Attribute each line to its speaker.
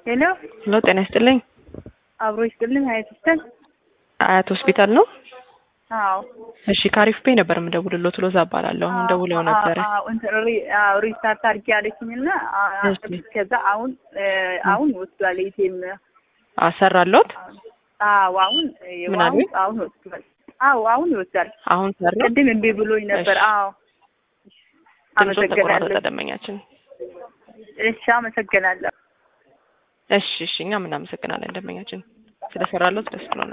Speaker 1: ሄሎ
Speaker 2: ሄሎ ጤና ይስጥልኝ።
Speaker 1: አብሮ ይስጥልኝ።
Speaker 2: አያት ሆስፒታል ነው?
Speaker 1: አዎ።
Speaker 2: እሺ ካሪፍ ፔ ነበር የምደውልልዎት ሎዛ እባላለሁ። አሁን ደውለው ነበር።
Speaker 1: ሪስታርት አድርጌ አለችኝና ከዛ አሁን ወስዷል ኢቲኤም
Speaker 2: አሰራለሁት።
Speaker 1: አሁን ወስዷል። አሁን ይወስዳል።
Speaker 2: አሁን ሰራ።
Speaker 1: ቅድም እምቢ ብሎኝ ነበር።
Speaker 2: አመሰግናለሁ ተደመኛችን።
Speaker 1: እሺ አመሰግናለሁ።
Speaker 2: እሺ እኛም እናመሰግናለን ደመኛችን ስለሰራለሁት ደስ ብሎናል።